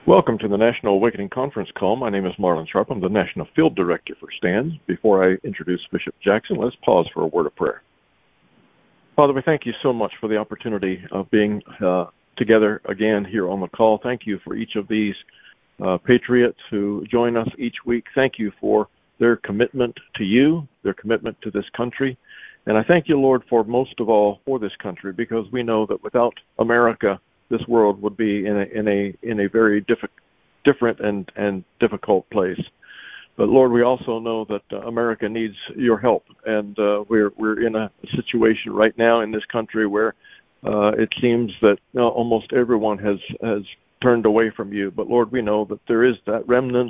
Welcome to the National Awakening Conference call. My name is Marlon Sharp. I'm the National Field Director for STAND. Before I introduce Bishop Jackson, let's pause for a word of prayer. Father, we thank you so much for the opportunity of being together again here on the call. Thank you for each of these patriots who join us each week. Thank you for their commitment to you, their commitment to this country. And I thank you, Lord, for most of all for this country, because we know that without America, this world would be in a very different and difficult place. But Lord, we also know that America needs your help, and we're in a situation right now in this country where it seems that almost everyone has turned away from you. But Lord, we know that there is that remnant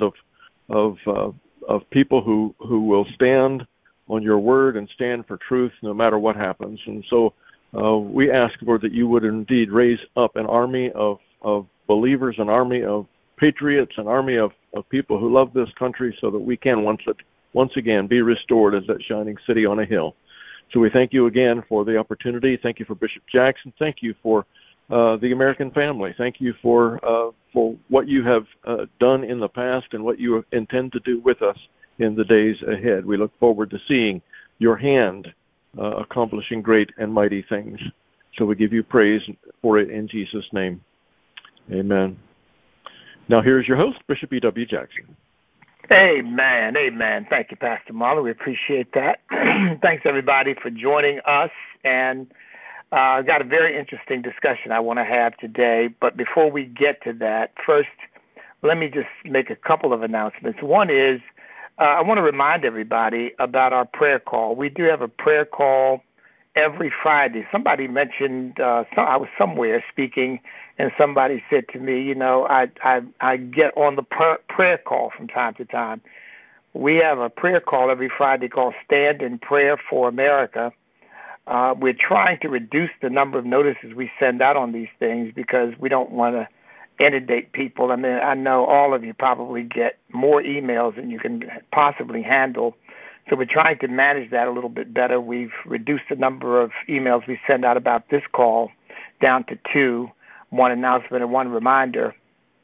of people who will stand on your word and stand for truth no matter what happens. And so we ask, Lord, that you would indeed raise up an army of believers, an army of patriots, an army of people who love this country, so that we can once again be restored as that shining city on a hill. So we thank you again for the opportunity. Thank you for Bishop Jackson. Thank you for the American family. Thank you for what you have done in the past and what you intend to do with us in the days ahead. We look forward to seeing your hand accomplishing great and mighty things. So we give you praise for it in Jesus' name. Amen. Now here's your host, Bishop E.W. Jackson. Amen. Amen. Thank you, Pastor Marlon. We appreciate that. Thanks, everybody, for joining us. And I've got a very interesting discussion I want to have today. But before we get to that, first, let me just make a couple of announcements. One is, I want to remind everybody about our prayer call. We do have a prayer call every Friday. Somebody mentioned, I was somewhere speaking, and somebody said to me, I get on the prayer call from time to time. We have a prayer call every Friday called Stand in Prayer for America. We're trying to reduce the number of notices we send out on these things because we don't want to inundate people. I mean, I know all of you probably get more emails than you can possibly handle. So we're trying to manage that a little bit better. We've reduced the number of emails we send out about this call down to 2, one announcement and one reminder.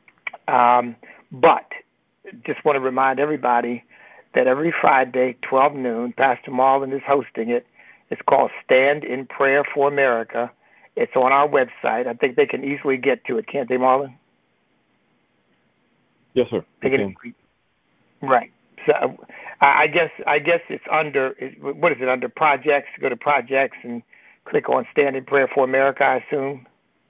But just want to remind everybody that every Friday, 12 noon, Pastor Marlon is hosting it. It's called Stand in Prayer for America. It's on our website. I think they can easily get to it, can't they, Marlon? Yes, sir. Right. So I guess it's under, what is it, under projects? Go to projects and click on Stand in Prayer for America, I assume.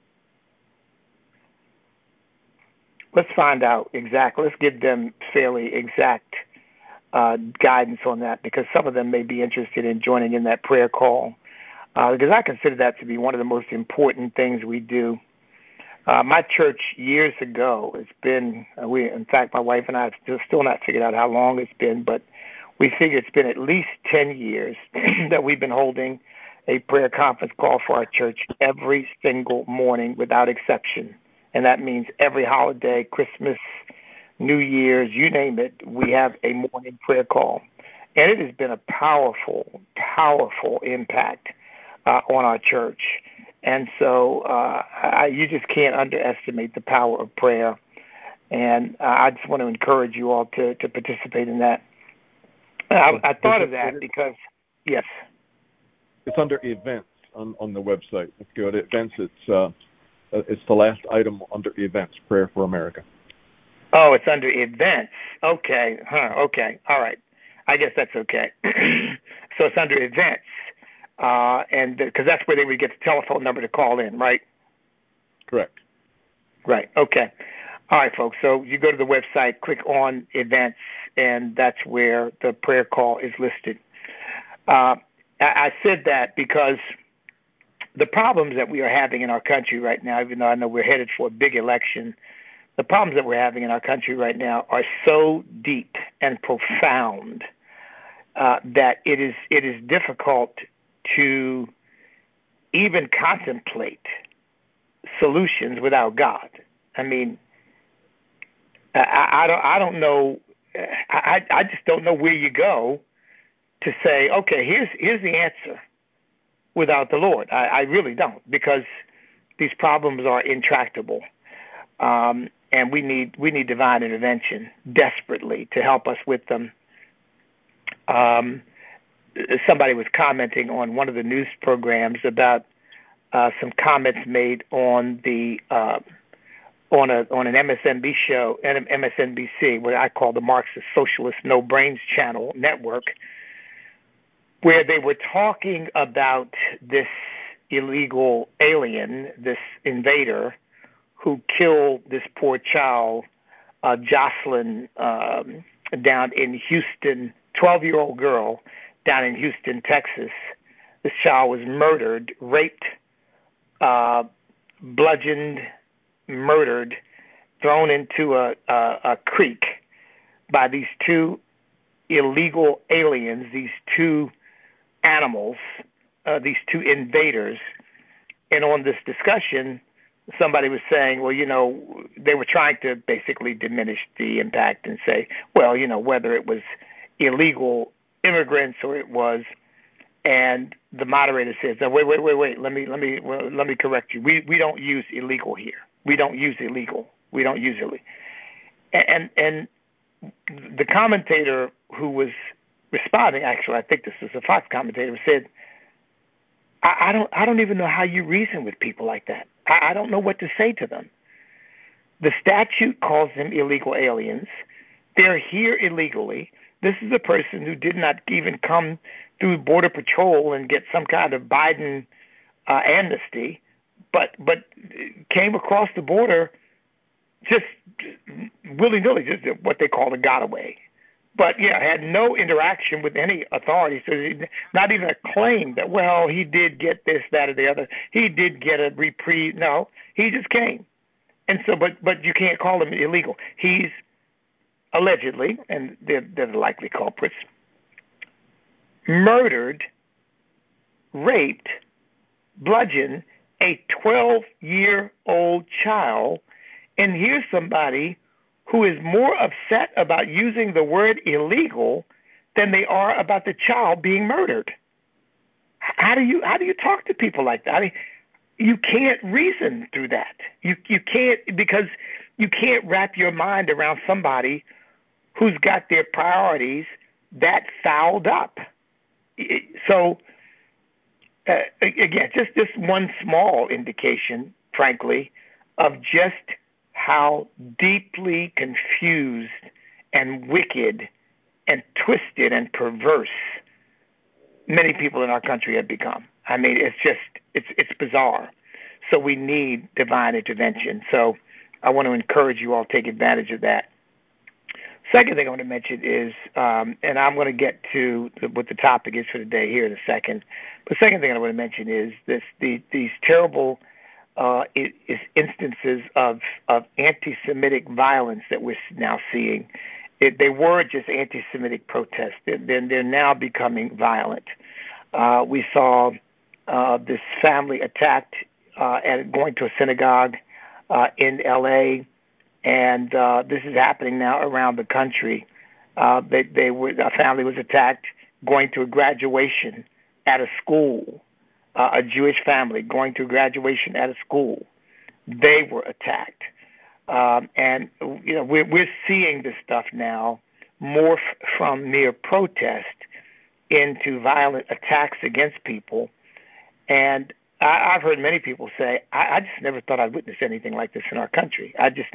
Let's find out exactly. Let's give them fairly exact guidance on that, because some of them may be interested in joining in that prayer call. Because I consider that to be one of the most important things we do. My church years ago, it's been, in fact, my wife and I have still not figured out how long it's been, but we figure it's been at least 10 years that we've been holding a prayer conference call for our church every single morning without exception. And that means every holiday, Christmas, New Year's, you name it, we have a morning prayer call. And it has been a powerful, powerful impact on our church. And so you just can't underestimate the power of prayer. And I just want to encourage you all to participate in that. I thought of that because, yes. It's under events on the website. If you go to events, it's the last item under events, Prayer for America. Oh, it's under events. Okay. Okay. All right. I guess that's okay. So it's under events. And because that's where they would get the telephone number to call in, right? Correct. Right. Okay. All right, folks. So you go to the website, click on events, and that's where the prayer call is listed. I said that because the problems that we are having in our country right now, even though I know we're headed for a big election, the problems that we're having in our country right now are so deep and profound that it is difficult to even contemplate solutions without God. I mean, I don't know. I just don't know where you go to say, okay, here's the answer without the Lord. I really don't, because these problems are intractable. and we need divine intervention desperately to help us with them. Somebody was commenting on one of the news programs about some comments made on the on an MSNBC show, MSNBC, what I call the Marxist Socialist No Brains Channel network, where they were talking about this illegal alien, this invader, who killed this poor child, Jocelyn, down in Houston, 12-year-old girl down in Houston, Texas. This child was murdered, raped, bludgeoned, murdered, thrown into a creek by these two illegal aliens, these two animals, these two invaders. And on this discussion, somebody was saying, well, they were trying to basically diminish the impact and say, well, whether it was illegal immigrants or it was, and the moderator says, wait, let me correct you. We don't use illegal here. We don't use illegal. And the commentator who was responding, actually, I think this was a Fox commentator, said, I don't even know how you reason with people like that. I don't know what to say to them. The statute calls them illegal aliens. They're here illegally. This is a person who did not even come through Border Patrol and get some kind of Biden amnesty, but came across the border just willy-nilly, just what they call a got-away. But, had no interaction with any authority, so not even a claim that, well, he did get this, that, or the other. He did get a reprieve. No, he just came. And so, but you can't call him illegal. He's allegedly, and they're the likely culprits, murdered, raped, bludgeoned a 12-year-old child, and here's somebody who is more upset about using the word illegal than they are about the child being murdered. How do you talk to people like that? I mean, you can't reason through that. You can't, because you can't wrap your mind around somebody who's got their priorities that fouled up. So, again, just this one small indication, frankly, of just how deeply confused and wicked and twisted and perverse many people in our country have become. I mean, it's bizarre. So we need divine intervention. So I want to encourage you all to take advantage of that. Second thing I want to mention is, and I'm going to get to what the topic is for today here in a second, but the second thing I want to mention is these terrible instances of anti-Semitic violence that we're now seeing. They were just anti-Semitic protests. They're now becoming violent. We saw this family attacked and going to a synagogue in L.A., and this is happening now around the country. A family was attacked going to a graduation at a school. A Jewish family going to graduation at a school, they were attacked, and we're seeing this stuff now morph from mere protest into violent attacks against people. And I've heard many people say, I just never thought I'd witness anything like this in our country.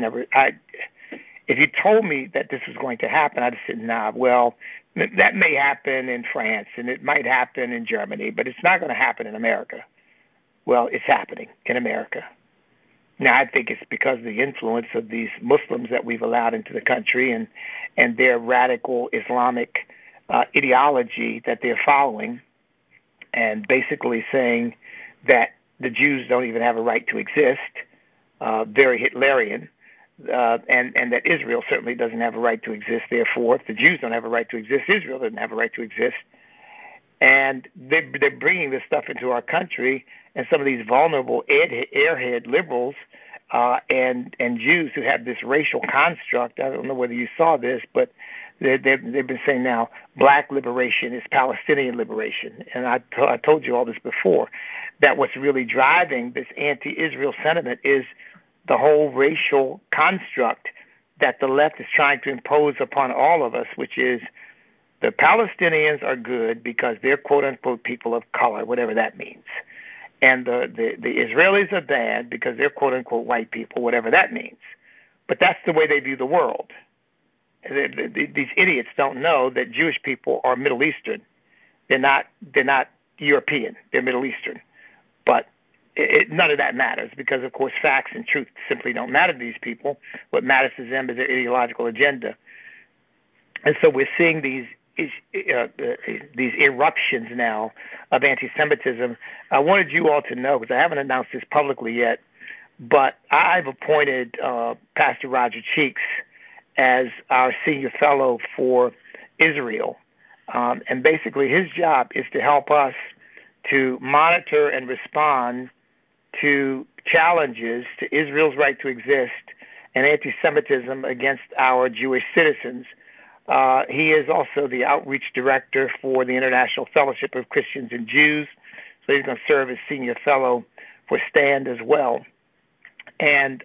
If you told me that this was going to happen, I'd have said, nah, well, that may happen in France and it might happen in Germany, but it's not going to happen in America. Well, it's happening in America. Now, I think it's because of the influence of these Muslims that we've allowed into the country and their radical Islamic ideology that they're following, and basically saying that the Jews don't even have a right to exist, very Hitlerian, and that Israel certainly doesn't have a right to exist. Therefore, if the Jews don't have a right to exist, Israel doesn't have a right to exist. And they're bringing this stuff into our country, and some of these vulnerable airhead liberals and Jews who have this racial construct. I don't know whether you saw this, but they've been saying now black liberation is Palestinian liberation. And I told you all this before, that what's really driving this anti-Israel sentiment is the whole racial construct that the left is trying to impose upon all of us, which is the Palestinians are good because they're quote-unquote people of color, whatever that means. And the Israelis are bad because they're quote-unquote white people, whatever that means. But that's the way they view the world. These idiots don't know that Jewish people are Middle Eastern. They're not European. They're Middle Eastern. But none of that matters because, of course, facts and truth simply don't matter to these people. What matters to them is their ideological agenda. And so we're seeing these eruptions now of anti-Semitism. I wanted you all to know, because I haven't announced this publicly yet, but I've appointed Pastor Roger Cheeks as our senior fellow for Israel. And basically his job is to help us to monitor and respond to challenges to Israel's right to exist and anti-Semitism against our Jewish citizens. He is also the outreach director for the International Fellowship of Christians and Jews, so he's going to serve as senior fellow for STAND as well. And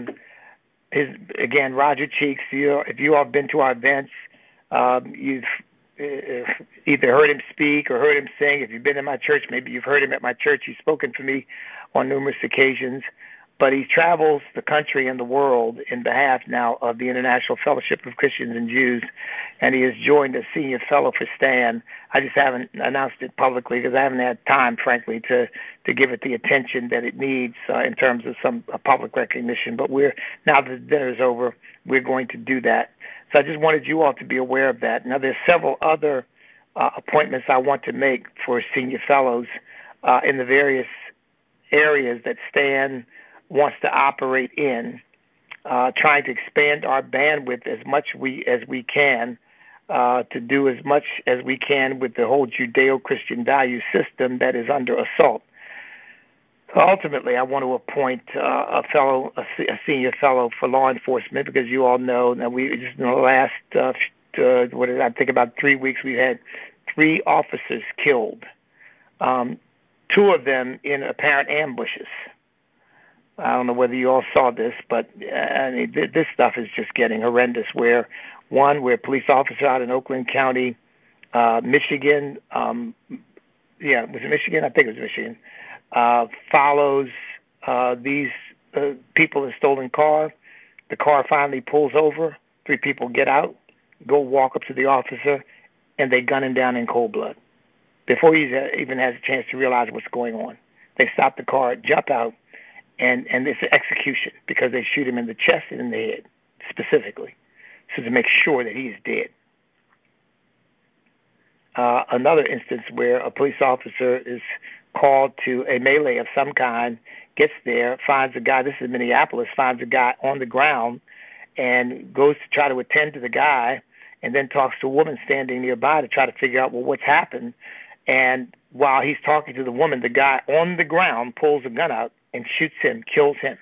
Roger Cheeks, if you all have been to our events, you've either heard him speak or heard him sing. If you've been in my church, maybe you've heard him at my church. He's spoken for me on numerous occasions. But he travels the country and the world in behalf now of the International Fellowship of Christians and Jews, and he has joined as senior fellow for STAN. I just haven't announced it publicly because I haven't had time, frankly, to give it the attention that it needs in terms of some public recognition. But now that the dinner's over, we're going to do that. So I just wanted you all to be aware of that. Now, there's several other appointments I want to make for senior fellows in the various areas that STAN wants to operate in, trying to expand our bandwidth as much as we can, to do as much as we can with the whole Judeo-Christian value system that is under assault. So ultimately, I want to appoint a senior fellow for law enforcement, because you all know that we just in the last about 3 weeks, we've had 3 officers killed, 2 of them in apparent ambushes. I don't know whether you all saw this, but this stuff is just getting horrendous. Where a police officer out in Oakland County, Michigan, was it Michigan? I think it was Michigan, follows these people in a stolen car. The car finally pulls over. 3 people get out, go walk up to the officer, and they gun him down in cold blood before he even has a chance to realize what's going on. They stop the car, jump out, and it's an execution because they shoot him in the chest and in the head specifically, so to make sure that he's dead. Another instance where a police officer is called to a melee of some kind, gets there, finds a guy, this is Minneapolis, finds a guy on the ground and goes to try to attend to the guy, and then talks to a woman standing nearby to try to figure out, well, what's happened. And while he's talking to the woman, the guy on the ground pulls a gun out and shoots him, kills him.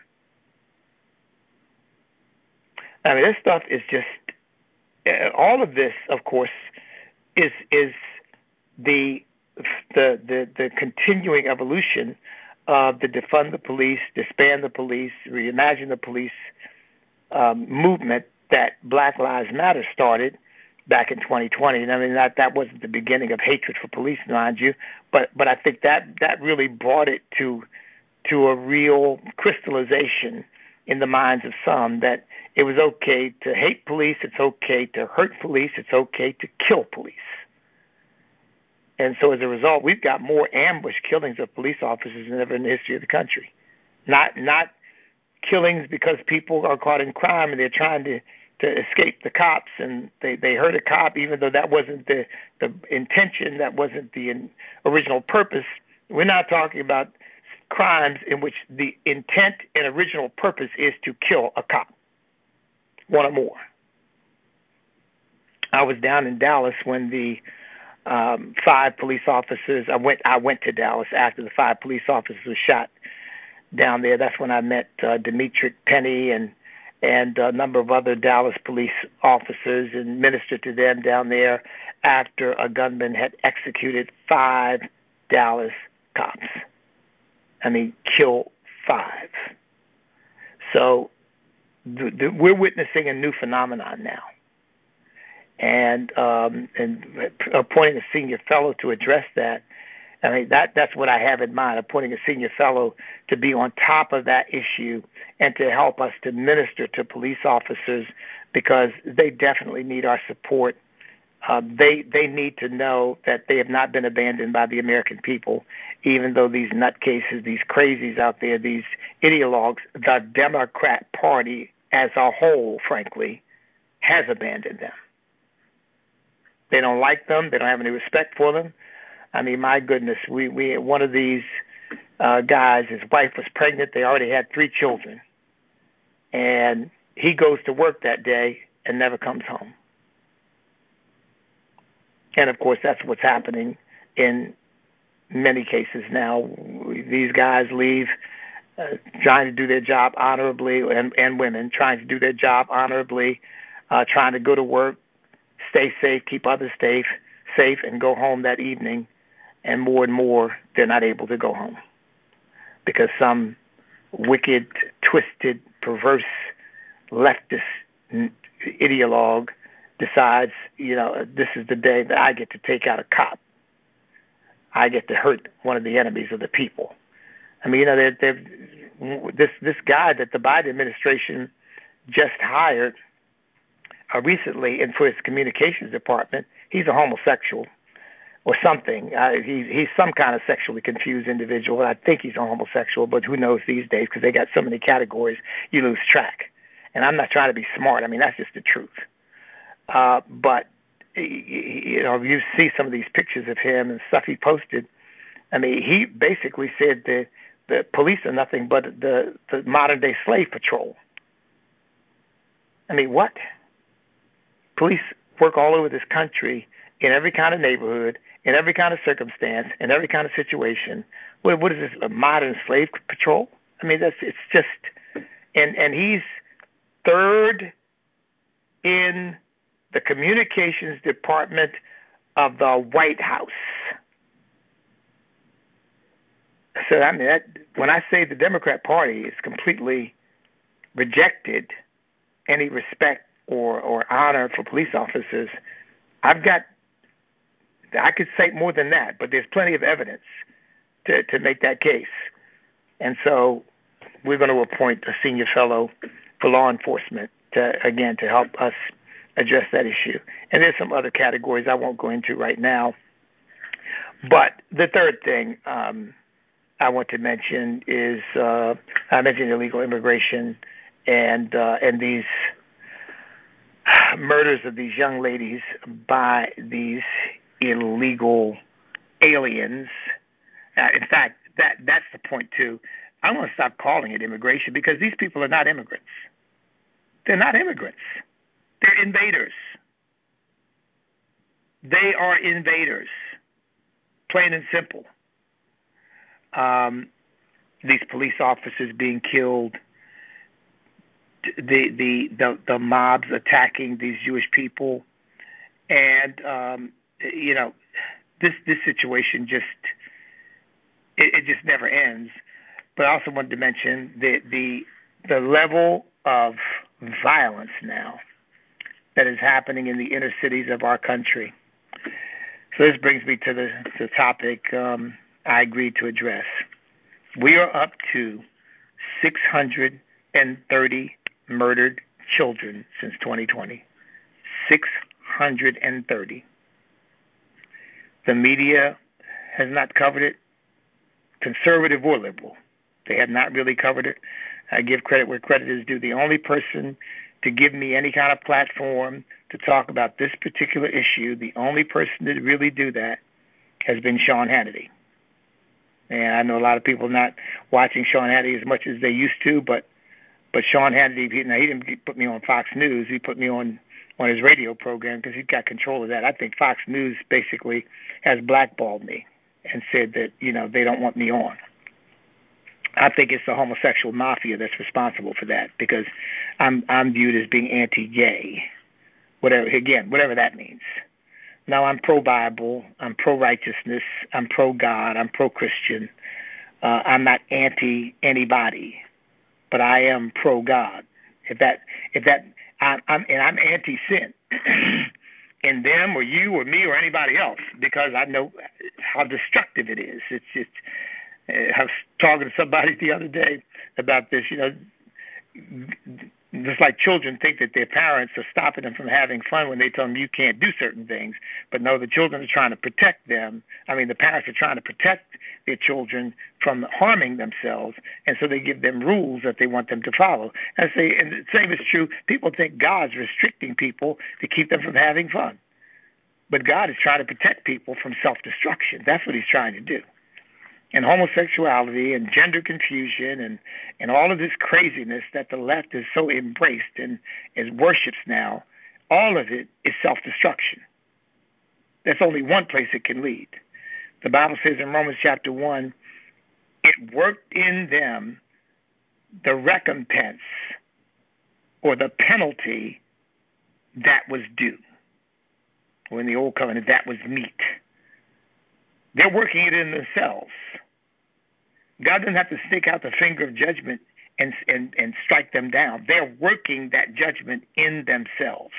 I mean, this stuff is just, all of this, of course, is the continuing evolution of the defund the police, disband the police, reimagine the police movement that Black Lives Matter started back in 2020. And I mean, that wasn't the beginning of hatred for police, mind you, but I think that really brought it to a real crystallization in the minds of some that it was okay to hate police, it's okay to hurt police, it's okay to kill police. And so as a result, we've got more ambush killings of police officers than ever in the history of the country. Not killings because people are caught in crime and they're trying to escape the cops and they hurt a cop even though that wasn't the intention, that wasn't the original purpose. We're not talking about crimes in which the intent and original purpose is to kill a cop, one or more. I was down in Dallas when the 5 police officers, I went to Dallas after the 5 police officers were shot down there. That's when I met Demetric Penny and a number of other Dallas police officers and ministered to them down there after a gunman had executed 5 Dallas cops. I mean, kill 5. So we're witnessing a new phenomenon now. And appointing a senior fellow to address that, I mean, that's what I have in mind, appointing a senior fellow to be on top of that issue and to help us to minister to police officers, because they definitely need our support. They need to know that they have not been abandoned by the American people, even though these nutcases, these crazies out there, these ideologues, the Democrat Party as a whole, frankly, has abandoned them. They don't like them. They don't have any respect for them. I mean, my goodness, we one of these guys, his wife was pregnant. They already had 3 children. And he goes to work that day and never comes home. And, of course, that's what's happening in many cases now. These guys leave trying to do their job honorably, and women trying to do their job honorably, trying to go to work, stay safe, keep others safe, and go home that evening. And more, they're not able to go home because some wicked, twisted, perverse, leftist ideologue decides, this is the day that I get to take out a cop. I get to hurt one of the enemies of the people. I mean, this guy that the Biden administration just hired recently, and for his communications department, he's a homosexual or something. He's some kind of sexually confused individual. I think he's a homosexual, but who knows these days, because they got so many categories, you lose track. And I'm not trying to be smart. I mean, that's just the truth. But, you see some of these pictures of him and stuff he posted. I mean, he basically said the police are nothing but the modern-day slave patrol. I mean, what? Police work all over this country in every kind of neighborhood, in every kind of circumstance, in every kind of situation. What is this, a modern slave patrol? I mean, it's just, and he's third in the communications department of the White House. So, I mean, when I say the Democrat Party is completely rejected any respect or honor for police officers, I could say more than that, but there's plenty of evidence to make that case. And so we're going to appoint a senior fellow for law enforcement to help us address that issue. And there's some other categories I won't go into right now. But the third thing I want to mention is I mentioned illegal immigration and these murders of these young ladies by these illegal aliens. In fact, that's the point too. I want to stop calling it immigration, because these people are not immigrants. They're not immigrants. They're invaders. They are invaders, plain and simple. These police officers being killed, the mobs attacking these Jewish people, and this situation just never ends. But I also wanted to mention the level of violence now that is happening in the inner cities of our country. So this brings me to the topic I agreed to address. We are up to 630 murdered children since 2020. 630. The media has not covered it, conservative or liberal. They have not really covered it. I give credit where credit is due. The only person to give me any kind of platform to talk about this particular issue, the only person to really do that, has been Sean Hannity. And I know a lot of people not watching Sean Hannity as much as they used to, but Sean Hannity, he didn't put me on Fox News. He put me on his radio program because he's got control of that. I think Fox News basically has blackballed me and said that, they don't want me on. I think it's the homosexual mafia that's responsible for that, because I'm viewed as being anti-gay, whatever that means. Now, I'm pro-Bible, I'm pro-righteousness, I'm pro-God, I'm pro-Christian. I'm not anti-anybody. but I am pro-God. I'm anti-sin in them or you or me or anybody else, because I know how destructive it is. I was talking to somebody the other day about this. Just like children think that their parents are stopping them from having fun when they tell them you can't do certain things, but no, the children are trying to protect them. The parents are trying to protect their children from harming themselves, and so they give them rules that they want them to follow. And the same is true. People think God's restricting people to keep them from having fun, but God is trying to protect people from self-destruction. That's what He's trying to do. And homosexuality and gender confusion and all of this craziness that the left is so embraced and worships now, all of it is self-destruction. There's only one place it can lead. The Bible says in Romans chapter 1, it worked in them the recompense or the penalty that was due. Or in the Old Covenant, that was meat. They're working it in themselves. God doesn't have to stick out the finger of judgment and strike them down. They're working that judgment in themselves.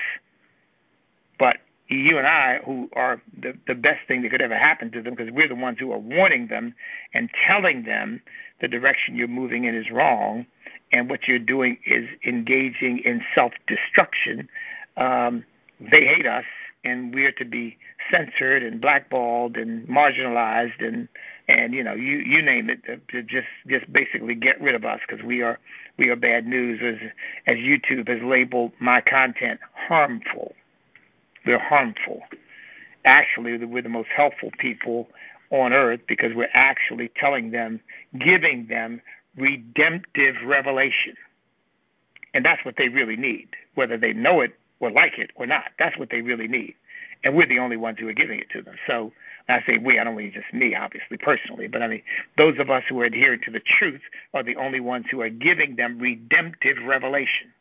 But you and I, who are the best thing that could ever happen to them, because we're the ones who are warning them and telling them the direction you're moving in is wrong, and what you're doing is engaging in self-destruction. They hate us, and we're to be censored and blackballed and marginalized and you name it, to just basically get rid of us, because we are bad news, as YouTube has labeled my content harmful. We're harmful. Actually, we're the most helpful people on earth, because we're actually telling them, giving them redemptive revelation. And that's what they really need, whether they know it or like it or not. That's what they really need. And we're the only ones who are giving it to them. So when I say we, I don't mean just me, obviously, personally, but those of us who are adhering to the truth are the only ones who are giving them redemptive revelation.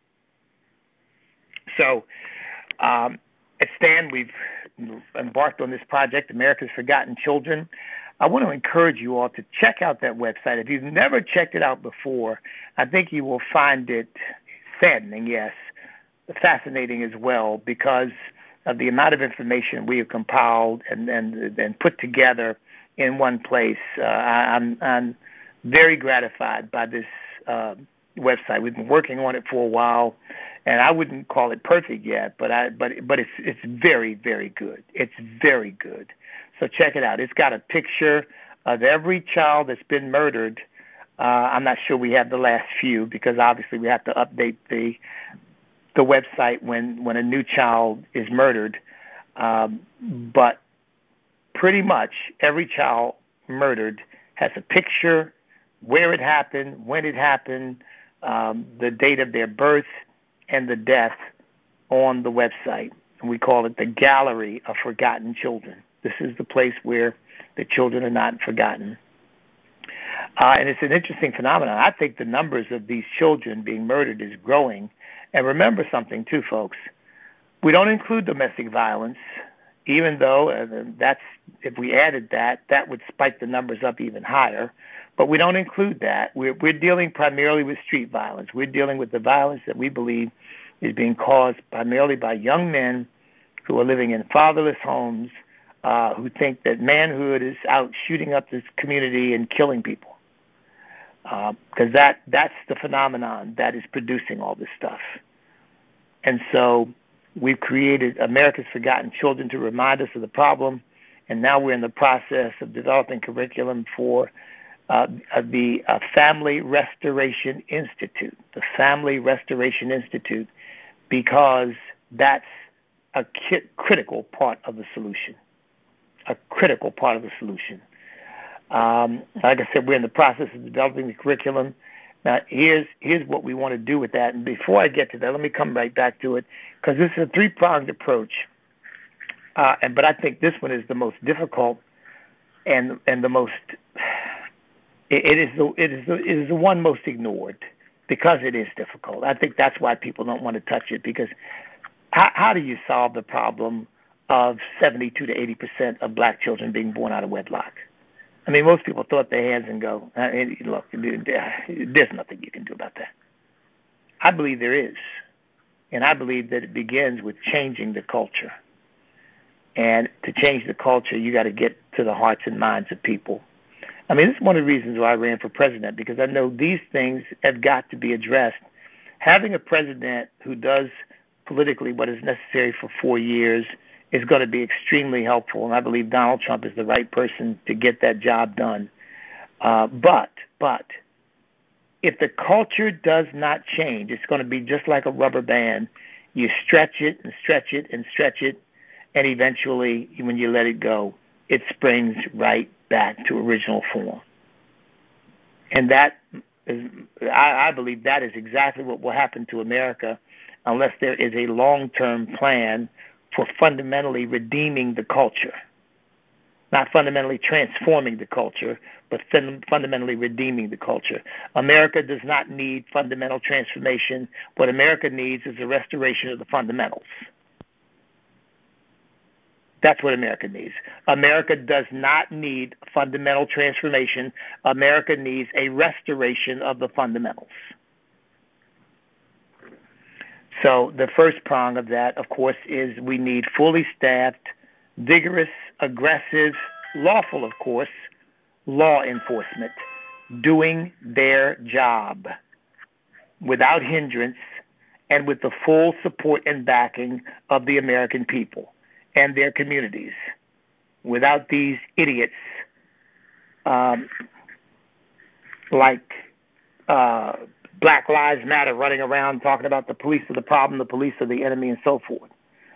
So at Stand, we've embarked on this project, America's Forgotten Children. I want to encourage you all to check out that website. If you've never checked it out before, I think you will find it saddening, yes, fascinating as well, because of the amount of information we have compiled and put together in one place. I'm very gratified by this website. We've been working on it for a while, and I wouldn't call it perfect yet, but it's very, very good. It's very good. So check it out. It's got a picture of every child that's been murdered. I'm not sure we have the last few, because obviously we have to update the website when a new child is murdered. But pretty much every child murdered has a picture, where it happened, when it happened, the date of their birth, and the death on the website. And we call it the Gallery of Forgotten Children. This is the place where the children are not forgotten. And it's an interesting phenomenon. I think the numbers of these children being murdered is growing. And remember something, too, folks. We don't include domestic violence, even though if we added that would spike the numbers up even higher. But we don't include that. We're dealing primarily with street violence. We're dealing with the violence that we believe is being caused primarily by young men who are living in fatherless homes, who think that manhood is out shooting up this community and killing people. Because that's the phenomenon that is producing all this stuff. And so we've created America's Forgotten Children to remind us of the problem, and now we're in the process of developing curriculum for the Family Restoration Institute, the Family Restoration Institute, because that's a critical part of the solution, a critical part of the solution. Like I said, we're in the process of developing the curriculum. Now, here's what we want to do with that. And before I get to that, let me come right back to it, because this is a three-pronged approach. But I think this one is the most difficult and the most. It is the one most ignored, because it is difficult. I think that's why people don't want to touch it, because how do you solve the problem of 72 to 80% of black children being born out of wedlock? I mean, most people throw up their hands and go, look, there's nothing you can do about that. I believe there is. And I believe that it begins with changing the culture. And to change the culture, you got to get to the hearts and minds of people. I mean, this is one of the reasons why I ran for president, because I know these things have got to be addressed. Having a president who does politically what is necessary for 4 years is going to be extremely helpful, and I believe Donald Trump is the right person to get that job done. But if the culture does not change, it's going to be just like a rubber band. You stretch it and stretch it and stretch it, and eventually, when you let it go, it springs right back to original form. And that is, I believe that is exactly what will happen to America unless there is a long-term plan for fundamentally redeeming the culture. Not fundamentally transforming the culture, but fundamentally redeeming the culture. America does not need fundamental transformation. What America needs is a restoration of the fundamentals. That's what America needs. America does not need fundamental transformation. America needs a restoration of the fundamentals. So the first prong of that, of course, is we need fully staffed, vigorous, aggressive, lawful, of course, law enforcement doing their job without hindrance and with the full support and backing of the American people and their communities, without these idiots like Black Lives Matter running around talking about the police are the problem, the police are the enemy, and so forth.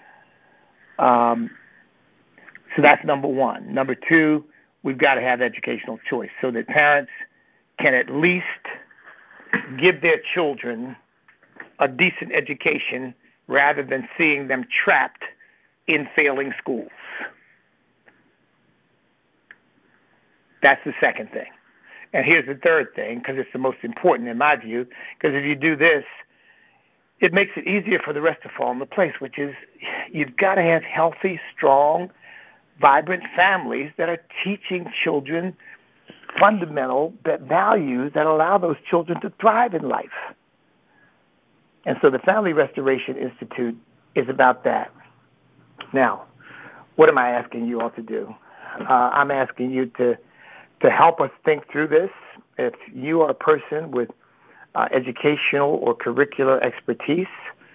So that's number one. Number two, we've got to have educational choice so that parents can at least give their children a decent education rather than seeing them trapped in failing schools. That's the second thing. And here's the third thing, because it's the most important in my view, because if you do this, it makes it easier for the rest to fall into place, which is you've got to have healthy, strong, vibrant families that are teaching children fundamental values that allow those children to thrive in life. And so the Family Restoration Institute is about that. Now, what am I asking you all to do? I'm asking you to help us think through this. If you are a person with educational or curricular expertise,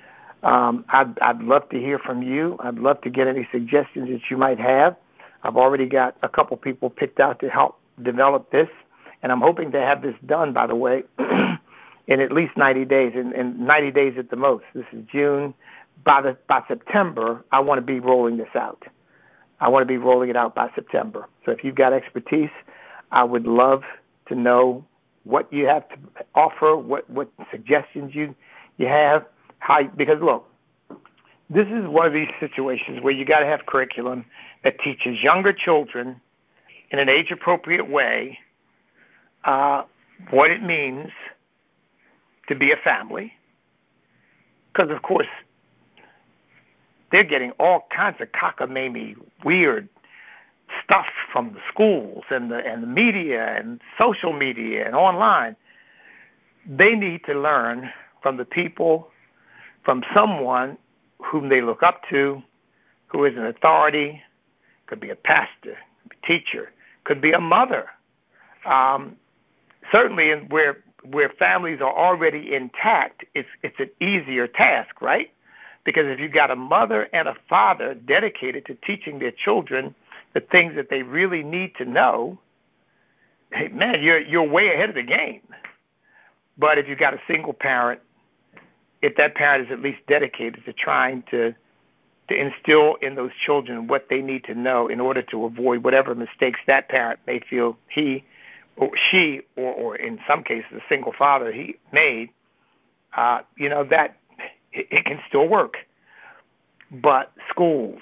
I'd love to hear from you. I'd love to get any suggestions that you might have. I've already got a couple people picked out to help develop this, and I'm hoping to have this done, by the way, in at least 90 days, in 90 days at the most. This is June. By September, I want to be rolling this out. I want to be rolling it out by September. So if you've got expertise, I would love to know what you have to offer, what suggestions you have. Because look, this is one of these situations where you got to have curriculum that teaches younger children in an age-appropriate way what it means to be a family. Because, of course, they're getting all kinds of cockamamie, weird stuff from the schools and the media and social media and online. They need to learn from the people, from someone whom they look up to, who is an authority. Could be a pastor, a teacher, could be a mother. Certainly, where families are already intact, it's an easier task, right? Because if you've got a mother and a father dedicated to teaching their children the things that they really need to know, hey, man, you're way ahead of the game. But if you've got a single parent, if that parent is at least dedicated to trying to instill in those children what they need to know in order to avoid whatever mistakes that parent may feel he or she, or in some cases a single father he made, that it can still work. But schools,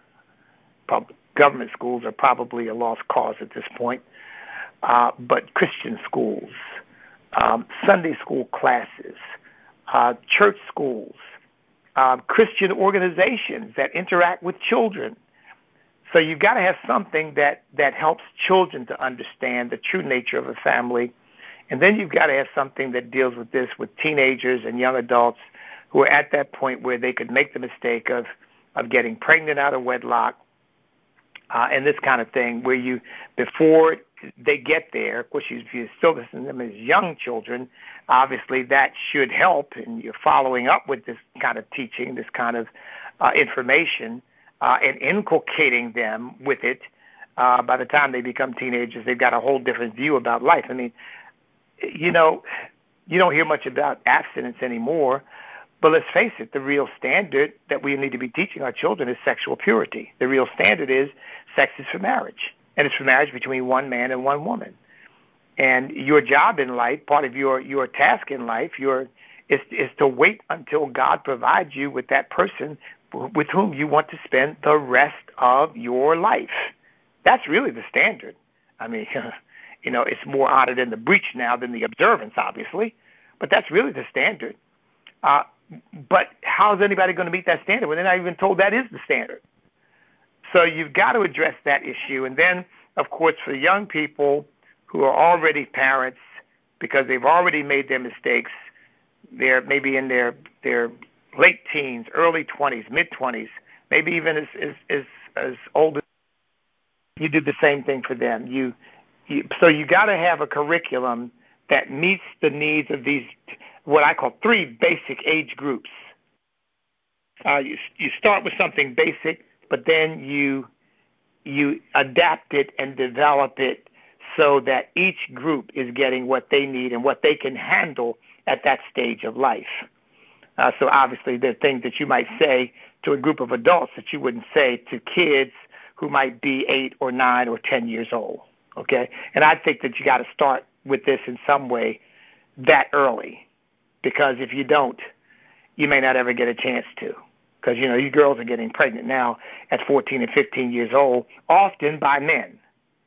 government schools are probably a lost cause at this point. But Christian schools, Sunday school classes, church schools, Christian organizations that interact with children. So you've got to have something that helps children to understand the true nature of a family And then you've got to have something that deals with this with teenagers and young adults who are at that point where they could make the mistake of getting pregnant out of wedlock, and this kind of thing, where you, before they get there, of course, if you still listen to them as young children, obviously that should help, and you're following up with this kind of teaching, this kind of information, and inculcating them with it. By the time they become teenagers, they've got a whole different view about life. I mean, you don't hear much about abstinence anymore, but let's face it, the real standard that we need to be teaching our children is sexual purity. The real standard is sex is for marriage, and it's for marriage between one man and one woman. And your job in life, part of your task in life, is to wait until God provides you with that person with whom you want to spend the rest of your life. That's really the standard. I mean, it's more honored in the breach now than the observance, obviously, but that's really the standard. But how is anybody going to meet that standard when they're not even told that is the standard? So you've got to address that issue. And then, of course, for young people who are already parents, because they've already made their mistakes, they're maybe in their late teens, early 20s, mid-20s, maybe even as old as you do the same thing for them. So you got to have a curriculum that meets the needs of these, what I call 3 basic age groups. You start with something basic, but then you adapt it and develop it so that each group is getting what they need and what they can handle at that stage of life. So obviously there are things that you might say to a group of adults that you wouldn't say to kids who might be 8 or 9 or 10 years old. Okay? And I think that you got to start with this in some way that early, because if you don't, you may not ever get a chance to. Because, these girls are getting pregnant now at 14 and 15 years old, often by men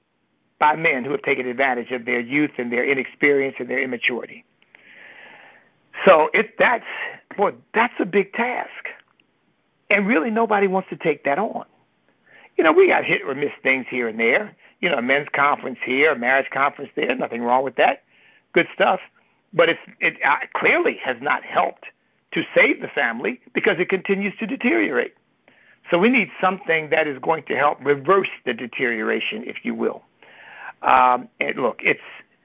who have taken advantage of their youth and their inexperience and their immaturity. So that's a big task. And really nobody wants to take that on. We got hit or miss things here and there. A men's conference here, a marriage conference there, nothing wrong with that. Good stuff. But it clearly has not helped to save the family because it continues to deteriorate. So we need something that is going to help reverse the deterioration, if you will. And look, if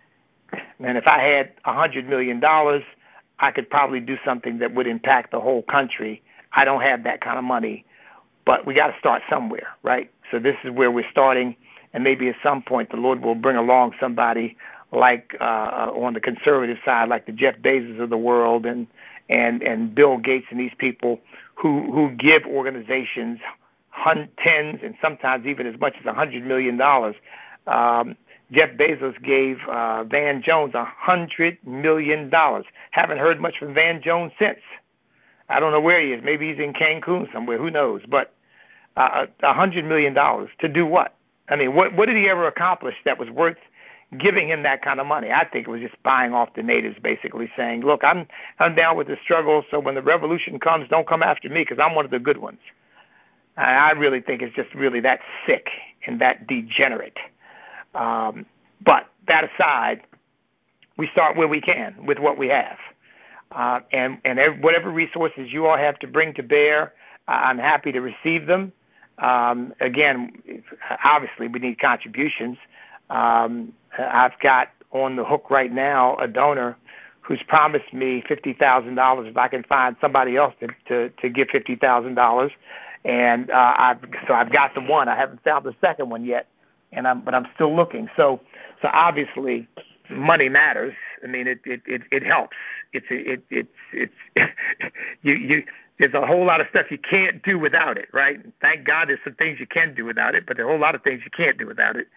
I had $100 million, I could probably do something that would impact the whole country. I don't have that kind of money, but we got to start somewhere, right? So this is where we're starting, and maybe at some point the Lord will bring along somebody like on the conservative side, like the Jeff Bezos of the world and Bill Gates and these people who give organizations tens and sometimes even as much as $100 million. Jeff Bezos gave Van Jones $100 million. Haven't heard much from Van Jones since. I don't know where he is. Maybe he's in Cancun somewhere. Who knows? But $100 million to do what? I mean, what did he ever accomplish that was worth giving him that kind of money? I think it was just buying off the natives, basically saying, look, I'm down with the struggle, so when the revolution comes, don't come after me because I'm one of the good ones. I really think it's just really that sick and that degenerate. But that aside, we start where we can with what we have. And whatever resources you all have to bring to bear, I'm happy to receive them. Again, obviously we need contributions. I've got on the hook right now a donor who's promised me $50,000 if I can find somebody else to give $50,000. And I've got the one. I haven't found the second one yet, but I'm still looking. So obviously money matters. I mean, it helps. There's a whole lot of stuff you can't do without it, right? Thank God there's some things you can do without it, but there are a whole lot of things you can't do without it.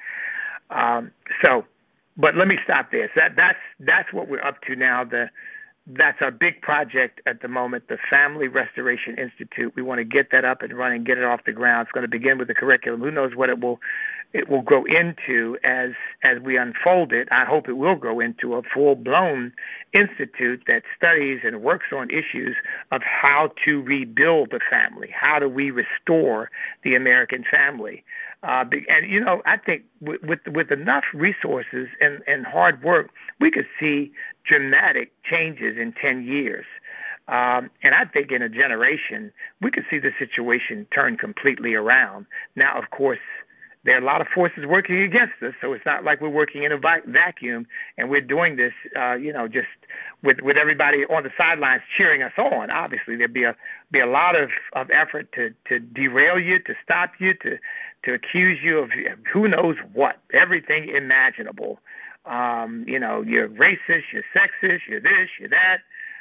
But let me stop there. So that's what we're up to now. That's our big project at the moment, the Family Restoration Institute. We want to get that up and running, get it off the ground. It's going to begin with the curriculum. Who knows what it will grow into as we unfold it. I hope it will grow into a full-blown institute that studies and works on issues of how to rebuild the family. How do we restore the American family? And I think with enough resources and hard work, we could see dramatic changes in 10 years. And I think in a generation, we could see the situation turn completely around. Now, of course, there are a lot of forces working against us, so it's not like we're working in a vacuum, and we're doing this, just with everybody on the sidelines cheering us on. Obviously, there'd be a lot of effort to derail you, to stop you, to accuse you of who knows what, everything imaginable. You're racist, you're sexist, you're this, you're that.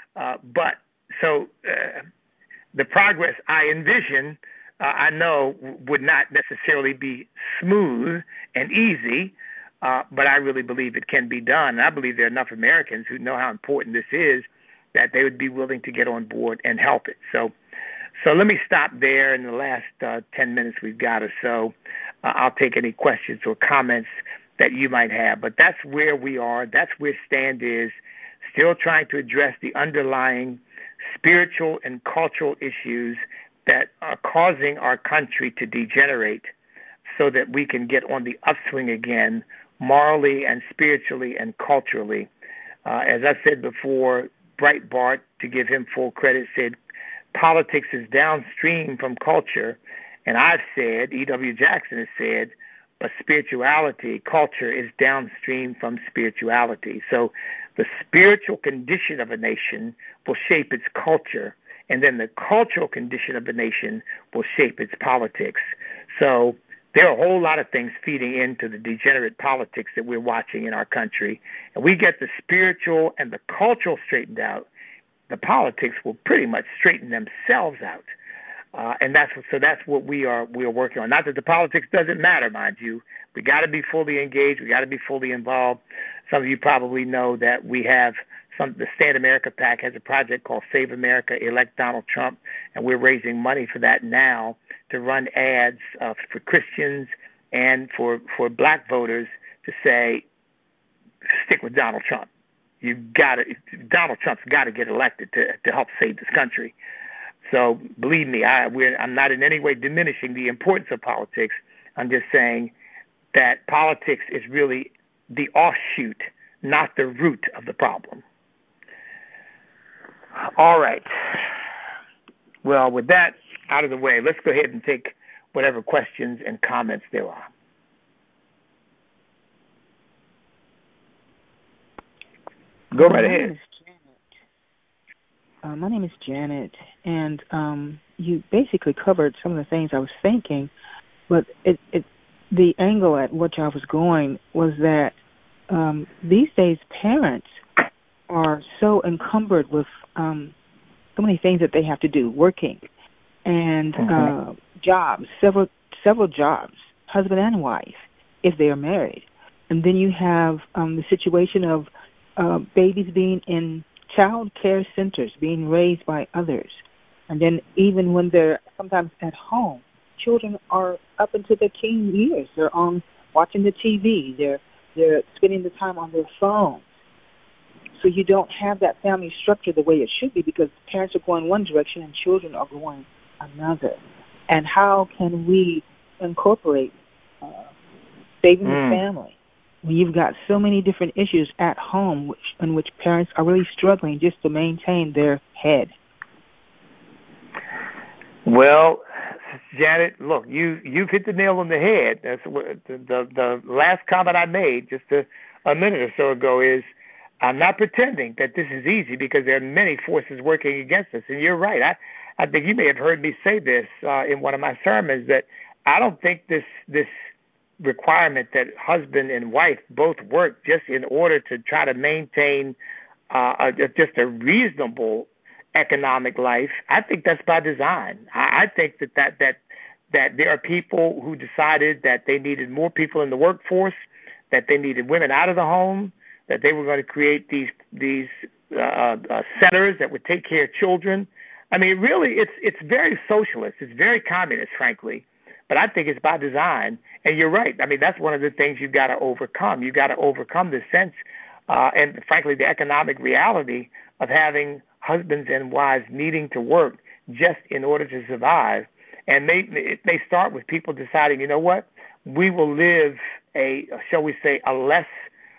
So the progress I envision, I know would not necessarily be smooth and easy, but I really believe it can be done. And I believe there are enough Americans who know how important this is that they would be willing to get on board and help it. So let me stop there in the last 10 minutes we've got or so. I'll take any questions or comments that you might have. But that's where we are. That's where STAND is, still trying to address the underlying spiritual and cultural issues that are causing our country to degenerate so that we can get on the upswing again, morally and spiritually and culturally. As I said before, Breitbart, to give him full credit, said politics is downstream from culture. And I've said, E.W. Jackson has said, but spirituality, culture is downstream from spirituality. So the spiritual condition of a nation will shape its culture, and then the cultural condition of a nation will shape its politics. So there are a whole lot of things feeding into the degenerate politics that we're watching in our country. And we get the spiritual and the cultural straightened out, the politics will pretty much straighten themselves out. And that's what we're working on. Not that the politics doesn't matter, mind you. We got to be fully engaged. We got to be fully involved. Some of you probably know that we have the Stand America PAC has a project called Save America, Elect Donald Trump, and we're raising money for that now to run ads for Christians and for black voters to say, stick with Donald Trump. Donald Trump's got to get elected to help save this country. So believe me, I'm not in any way diminishing the importance of politics. I'm just saying that politics is really the offshoot, not the root of the problem. All right. Well, with that out of the way, let's go ahead and take whatever questions and comments there are. Go right ahead. My name is Janet, and you basically covered some of the things I was thinking, but the angle at which I was going was that these days parents are so encumbered with so many things that they have to do, working, and jobs, several jobs, husband and wife, if they are married. And then you have the situation of babies being in child care centers, being raised by others. And then even when they're sometimes at home, children are up into their teen years. They're on watching the TV. They're spending the time on their phone. So you don't have that family structure the way it should be, because parents are going one direction and children are going another. And how can we incorporate saving the family when you've got so many different issues at home in which parents are really struggling just to maintain their head? Well, Janet, look, you've hit the nail on the head. That's what the last comment I made just a minute or so ago is, I'm not pretending that this is easy, because there are many forces working against us. And you're right. I think you may have heard me say this in one of my sermons, that I don't think this requirement that husband and wife both work just in order to try to maintain just a reasonable economic life. I think that's by design. I think that there are people who decided that they needed more people in the workforce, that they needed women out of the home, that they were going to create these centers that would take care of children. I mean, really, it's very socialist. It's very communist, frankly. But I think it's by design. And you're right. I mean, that's one of the things you've got to overcome. You've got to overcome the sense and, frankly, the economic reality of having husbands and wives needing to work just in order to survive. And it may start with people deciding, you know what, we will live a, shall we say, a less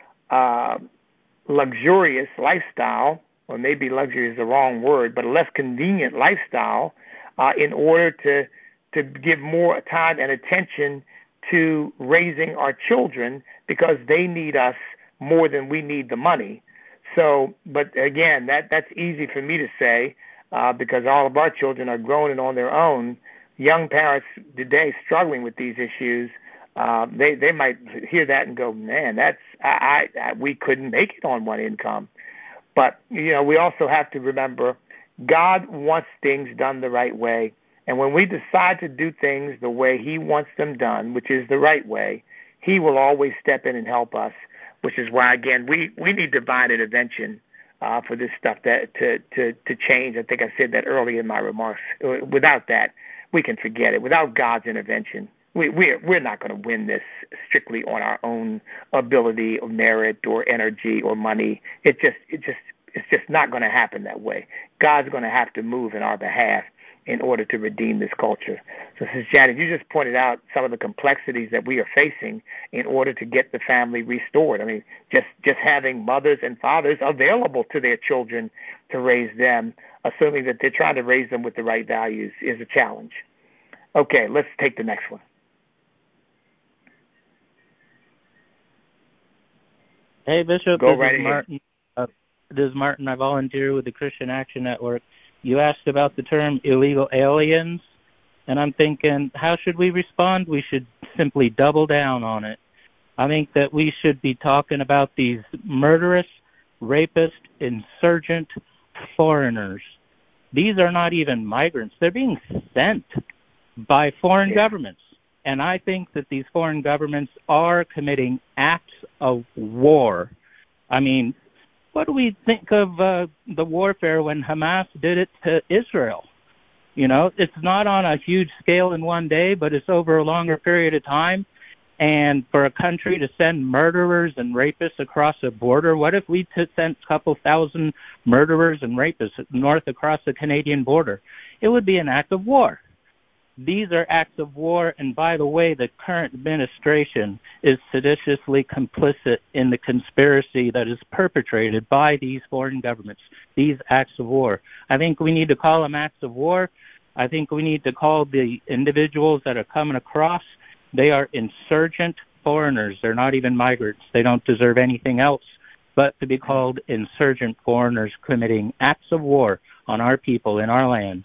luxurious lifestyle, or maybe luxury is the wrong word, but a less convenient lifestyle, in order to give more time and attention to raising our children, because they need us more than we need the money. So, but again, that's easy for me to say, because all of our children are grown and on their own. Young parents today struggling with these issues, they might hear that and go, man, that's we couldn't make it on one income. But we also have to remember, God wants things done the right way. And when we decide to do things the way He wants them done, which is the right way, He will always step in and help us, which is why, again, we need divine intervention for this stuff to change. I think I said that earlier in my remarks. Without that, we can forget it. Without God's intervention, we're not going to win this strictly on our own ability or merit or energy or money. It's just not going to happen that way. God's going to have to move in our behalf in order to redeem this culture. So, Sister Janet, you just pointed out some of the complexities that we are facing in order to get the family restored. I mean, just having mothers and fathers available to their children to raise them, assuming that they're trying to raise them with the right values, is a challenge. Okay, let's take the next one. Hey, Bishop, Go right ahead. Martin. This is Martin. I volunteer with the Christian Action Network. You asked about the term illegal aliens, and I'm thinking, how should we respond? We should simply double down on it. I think that we should be talking about these murderous, rapist, insurgent foreigners. These are not even migrants. They're being sent by foreign governments. And I think that these foreign governments are committing acts of war. I mean, what do we think of the warfare when Hamas did it to Israel? It's not on a huge scale in one day, but it's over a longer period of time. And for a country to send murderers and rapists across a border, what if we sent a couple thousand murderers and rapists north across the Canadian border? It would be an act of war. These are acts of war, and by the way, the current administration is seditiously complicit in the conspiracy that is perpetrated by these foreign governments, these acts of war. I think we need to call them acts of war. I think we need to call the individuals that are coming across, they are insurgent foreigners. They're not even migrants. They don't deserve anything else but to be called insurgent foreigners committing acts of war on our people in our land.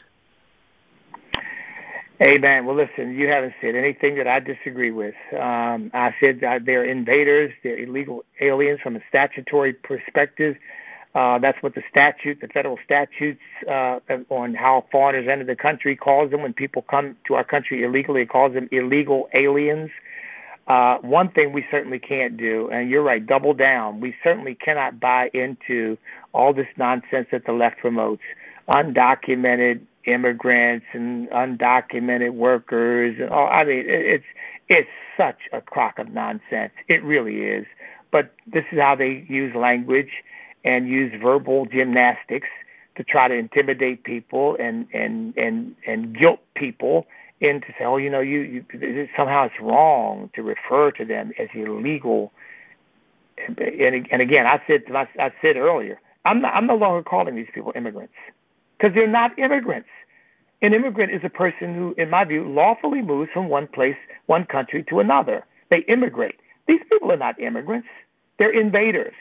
Amen. Well, listen, you haven't said anything that I disagree with. I said that they're invaders, they're illegal aliens from a statutory perspective. That's what the federal statutes on how foreigners enter the country calls them. When people come to our country illegally, it calls them illegal aliens. One thing we certainly can't do, and you're right, double down, we certainly cannot buy into all this nonsense that the left promotes. Undocumented immigrants and undocumented workers. And all. I mean, it's such a crock of nonsense. It really is. But this is how they use language and use verbal gymnastics to try to intimidate people and guilt people into saying, oh, you somehow it's wrong to refer to them as illegal. And again, I said earlier, I'm no longer calling these people immigrants, because they're not immigrants. An immigrant is a person who, in my view, lawfully moves from one country to another. They immigrate. These people are not immigrants. They're invaders.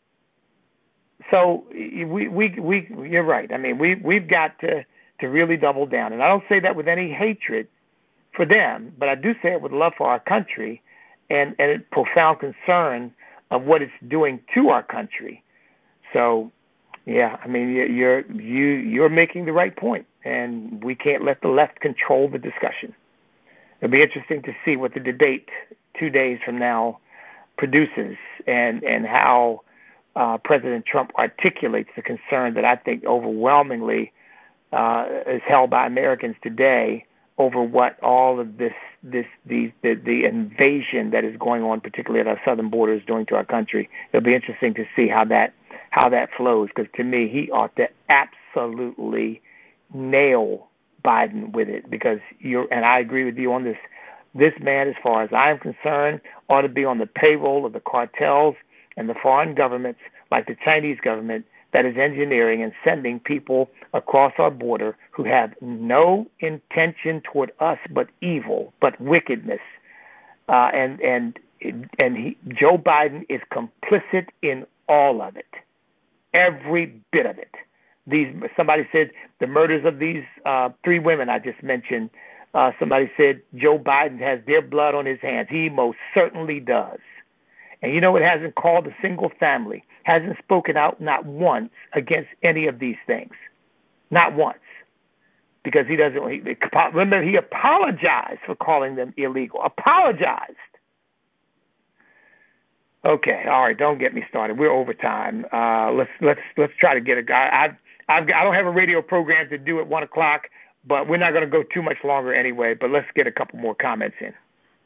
So you're right. I mean, we've got to really double down. And I don't say that with any hatred for them, but I do say it with love for our country and a profound concern of what it's doing to our country. So, yeah, I mean, you're making the right point, and we can't let the left control the discussion. It'll be interesting to see what the debate 2 days from now produces, and how President Trump articulates the concern that I think overwhelmingly is held by Americans today over what all of the invasion that is going on, particularly at our southern borders, doing to our country. It'll be interesting to see how that flows, because to me, he ought to absolutely nail Biden with it, because and I agree with you on this, This man, as far as I'm concerned, ought to be on the payroll of the cartels and the foreign governments, like the Chinese government, that is engineering and sending people across our border who have no intention toward us but evil, but wickedness. Joe Biden is complicit in all of it, every bit of it. Somebody said the murders of these 3 women I just mentioned. Somebody said Joe Biden has their blood on his hands. He most certainly does. And it hasn't called a single family, hasn't spoken out not once against any of these things. Not once. Because he doesn't, remember, he apologized for calling them illegal. Apologized. Okay, all right, don't get me started. We're over time. Let's try to get a guy. I don't have a radio program to do at 1:00, but we're not going to go too much longer anyway. But let's get a couple more comments in.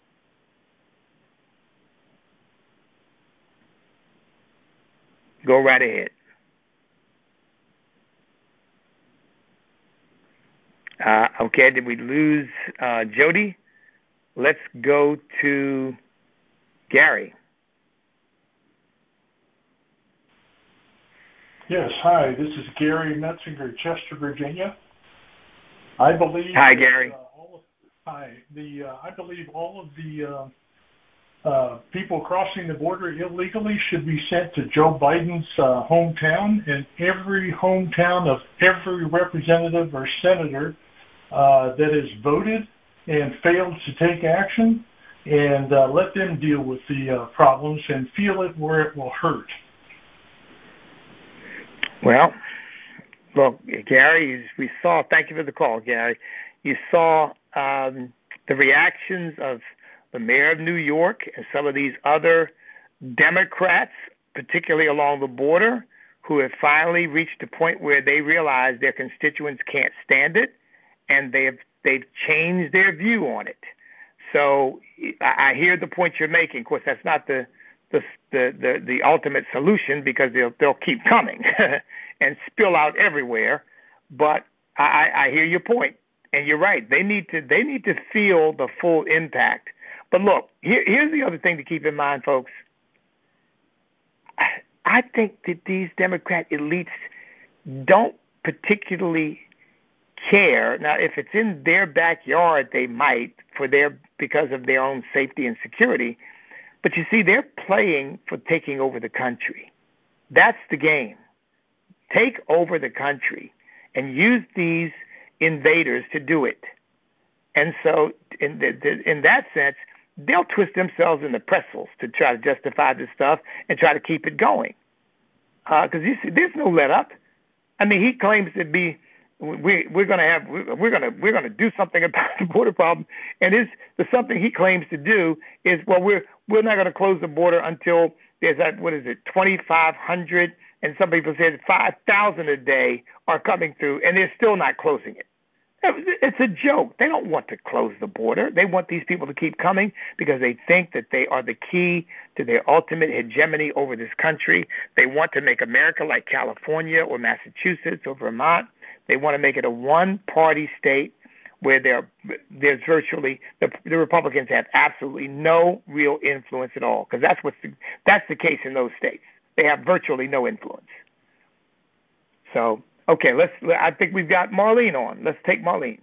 Go right ahead. Okay, did we lose Jody? Let's go to Gary. Yes, hi, this is Gary Metzinger, Chester, Virginia. I believe. Hi, Gary. I believe all of the people crossing the border illegally should be sent to Joe Biden's hometown, and every hometown of every representative or senator that has voted and failed to take action, and let them deal with the problems and feel it where it will hurt. Well, look, Gary, we saw, thank you for the call, Gary. You saw the reactions of the mayor of New York and some of these other Democrats, particularly along the border, who have finally reached a point where they realize their constituents can't stand it, and they've changed their view on it. So I hear the point you're making. Of course, that's not the ultimate solution, because they'll keep coming and spill out everywhere. But I hear your point, and you're right. They need to feel the full impact. But look, here's the other thing to keep in mind, folks. I think that these Democrat elites don't particularly care. Now, if it's in their backyard, they might because of their own safety and security. But you see, they're playing for taking over the country. That's the game. Take over the country and use these invaders to do it. And so in that sense, they'll twist themselves into pretzels to try to justify this stuff and try to keep it going. Because you see, there's no let up. I mean, he claims to be we're going to do something about the border problem, and the something he claims to do is, well, we're not going to close the border until there's 2,500, and some people say 5,000 a day are coming through, and they're still not closing it. It's a joke. They don't want to close the border. They want these people to keep coming because they think that they are the key to their ultimate hegemony over this country. They want to make America like California or Massachusetts or Vermont. They want to make it a one-party state where there's virtually the Republicans have absolutely no real influence at all, because that's the case in those states. They have virtually no influence. So, okay, I think we've got Marlene on. Let's take Marlene.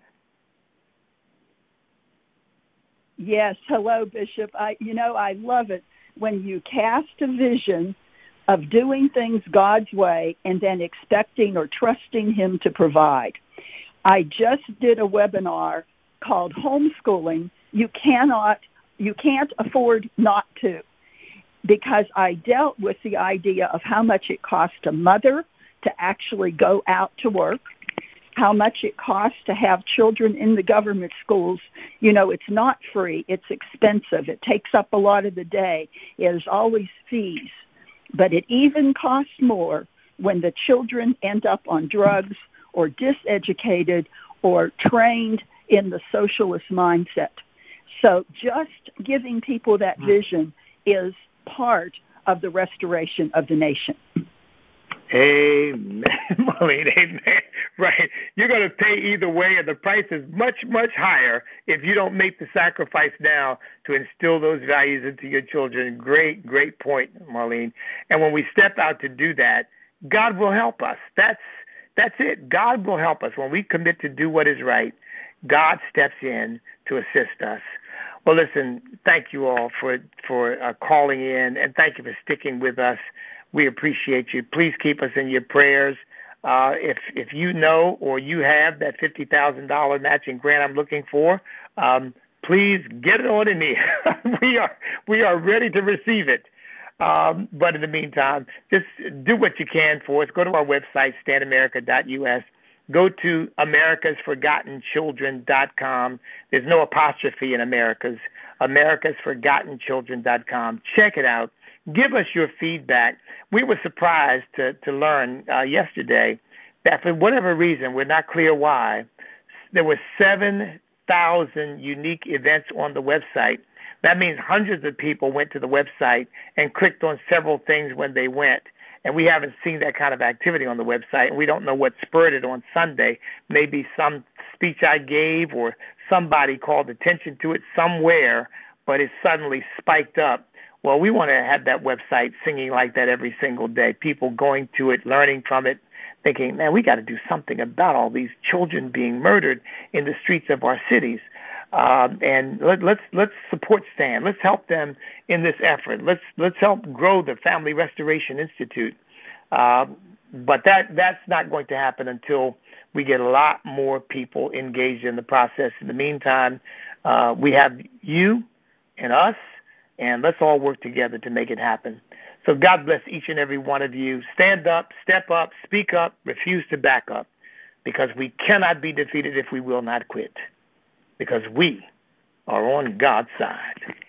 Yes, hello, Bishop. I love it when you cast a vision of doing things God's way and then expecting or trusting Him to provide. I just did a webinar called Homeschooling. You can't afford not to, because I dealt with the idea of how much it costs a mother to actually go out to work, how much it costs to have children in the government schools. It's not free, it's expensive. It takes up a lot of the day. There's always fees. But it even costs more when the children end up on drugs or diseducated or trained in the socialist mindset. So just giving people that vision is part of the restoration of the nation. Amen, Marlene, amen. Right. You're going to pay either way, and the price is much, much higher if you don't make the sacrifice now to instill those values into your children. Great, great point, Marlene. And when we step out to do that, God will help us. That's it. God will help us. When we commit to do what is right, God steps in to assist us. Well, listen, thank you all for calling in, and thank you for sticking with us. We appreciate you. Please keep us in your prayers. If you know or you have that $50,000 matching grant I'm looking for, please get it on in there. We are ready to receive it. But in the meantime, just do what you can for us. Go to our website, standamerica.us. Go to americasforgottenchildren.com. There's no apostrophe in Americas. americasforgottenchildren.com. Check it out. Give us your feedback. We were surprised to learn yesterday that for whatever reason, we're not clear why, there were 7,000 unique events on the website. That means hundreds of people went to the website and clicked on several things when they went. And we haven't seen that kind of activity on the website, and we don't know what spurred it on Sunday. Maybe some speech I gave or somebody called attention to it somewhere, but it suddenly spiked up. Well, we want to have that website singing like that every single day, people going to it, learning from it, thinking, man, we got to do something about all these children being murdered in the streets of our cities. And let's support STAND. Let's help them in this effort. Let's help grow the Family Restoration Institute. But that's not going to happen until we get a lot more people engaged in the process. In the meantime, we have you and us, and let's all work together to make it happen. So God bless each and every one of you. Stand up, step up, speak up, refuse to back up, because we cannot be defeated if we will not quit, because we are on God's side.